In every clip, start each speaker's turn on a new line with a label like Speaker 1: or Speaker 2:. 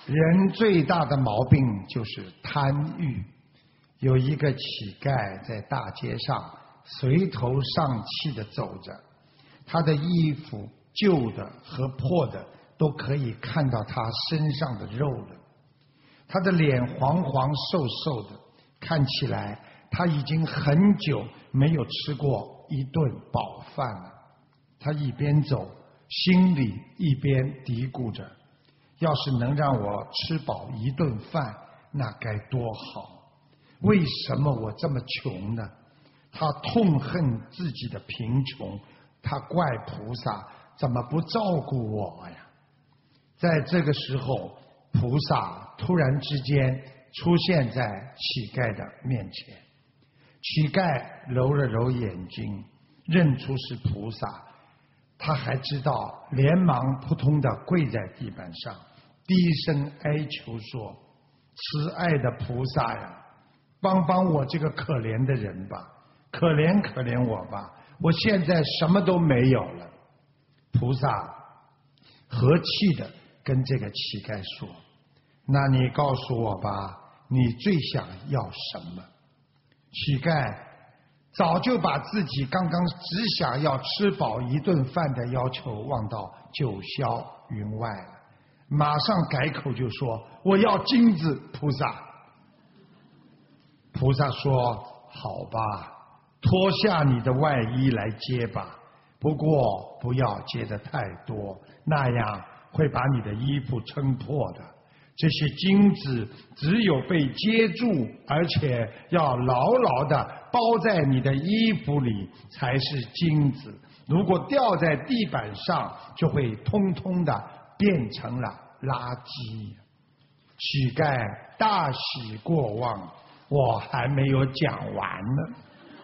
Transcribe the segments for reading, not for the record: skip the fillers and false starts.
Speaker 1: 人最大的毛病就是贪欲。有一个乞丐在大街上垂头丧气地走着，他的衣服旧的和破的都可以看到他身上的肉了，他的脸黄黄瘦瘦的，看起来他已经很久没有吃过一顿饱饭了。他一边走，心里一边嘀咕着，要是能让我吃饱一顿饭，那该多好。为什么我这么穷呢？他痛恨自己的贫穷，他怪菩萨怎么不照顾我呀？在这个时候，菩萨突然之间出现在乞丐的面前。乞丐揉了揉眼睛，认出是菩萨，他还知道，连忙扑通地跪在地板上，低声哀求说：慈爱的菩萨呀，帮帮我这个可怜的人吧，可怜可怜我吧，我现在什么都没有了。菩萨和气地跟这个乞丐说：那你告诉我吧，你最想要什么？乞丐早就把自己刚刚只想要吃饱一顿饭的要求忘到九霄云外了，马上改口就说：我要金子，菩萨。菩萨说：好吧，脱下你的外衣来接吧，不过不要接得太多，那样会把你的衣服撑破的。这些金子只有被接住，而且要牢牢地包在你的衣服里才是金子，如果掉在地板上，就会通通的变成了垃圾。乞丐大喜过望，我还没有讲完呢，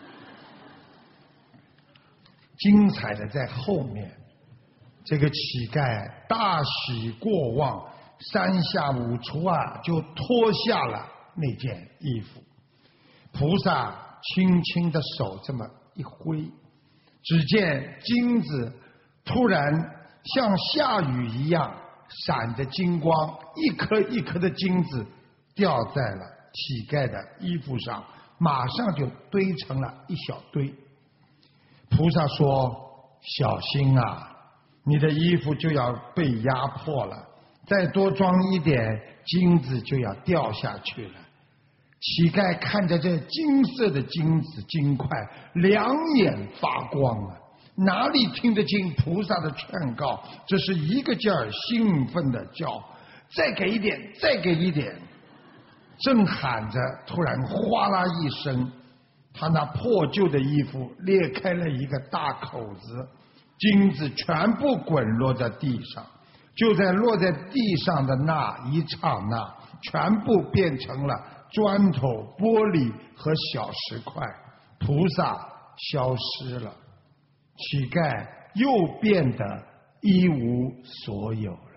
Speaker 1: 精彩的在后面。这个乞丐大喜过望，三下五除二就脱下了那件衣服。菩萨轻轻的手这么一挥，只见金子突然像下雨一样闪着金光，一颗一颗的金子掉在了乞丐的衣服上，马上就堆成了一小堆。菩萨说：小心啊，你的衣服就要被压破了，再多装一点，金子就要掉下去了。乞丐看着这金色的金子金块，两眼发光啊，哪里听得进菩萨的劝告，这是一个劲儿兴奋的叫：再给一点，再给一点。正喊着，突然哗啦一声，他那破旧的衣服裂开了一个大口子，金子全部滚落在地上。就在落在地上的那一刹那，全部变成了砖头、玻璃和小石块，菩萨消失了，乞丐又变得一无所有了。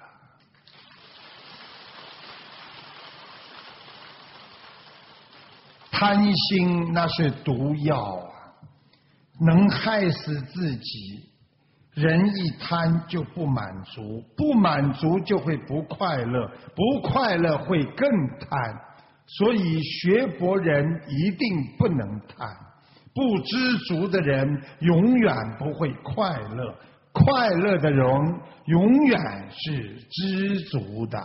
Speaker 1: 贪心那是毒药啊，能害死自己。人一贪就不满足，不满足就会不快乐，不快乐会更贪。所以学佛人一定不能贪，不知足的人永远不会快乐，快乐的人永远是知足的。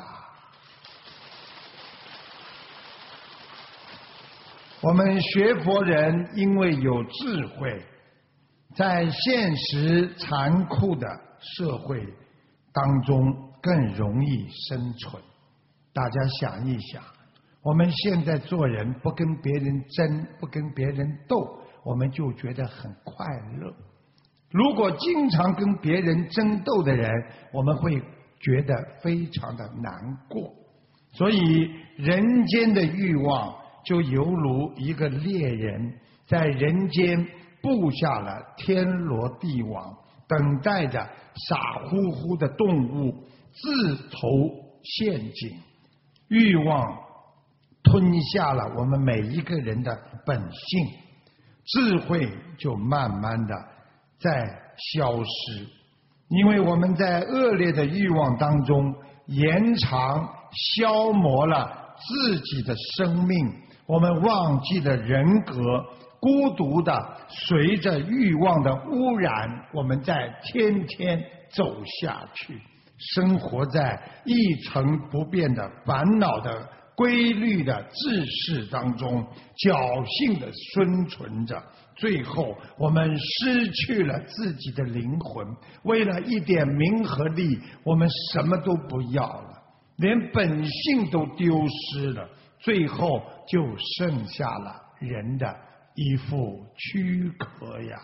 Speaker 1: 我们学佛人因为有智慧，在现实残酷的社会当中更容易生存。大家想一想，我们现在做人不跟别人争，不跟别人斗，我们就觉得很快乐。如果经常跟别人争斗的人，我们会觉得非常的难过。所以人间的欲望就犹如一个猎人在人间布下了天罗地网，等待着傻乎乎的动物自投陷阱。欲望吞下了我们每一个人的本性，智慧就慢慢的在消失。因为我们在恶劣的欲望当中延长消磨了自己的生命，我们忘记了人格，孤独的随着欲望的污染，我们在天天走下去，生活在一成不变的烦恼的规律的制式当中，侥幸的生存着，最后我们失去了自己的灵魂，为了一点名和利，我们什么都不要了，连本性都丢失了，最后就剩下了人的一副躯壳呀。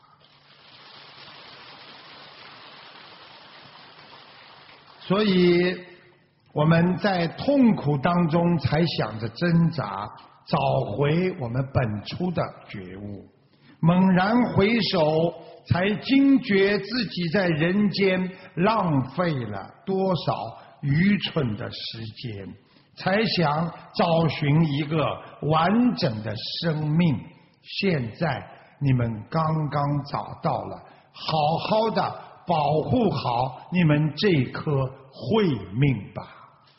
Speaker 1: 所以我们在痛苦当中才想着挣扎，找回我们本初的觉悟，猛然回首，才惊觉自己在人间浪费了多少愚蠢的时间，才想找寻一个完整的生命。现在你们刚刚找到了，好好的保护好你们这颗慧命吧。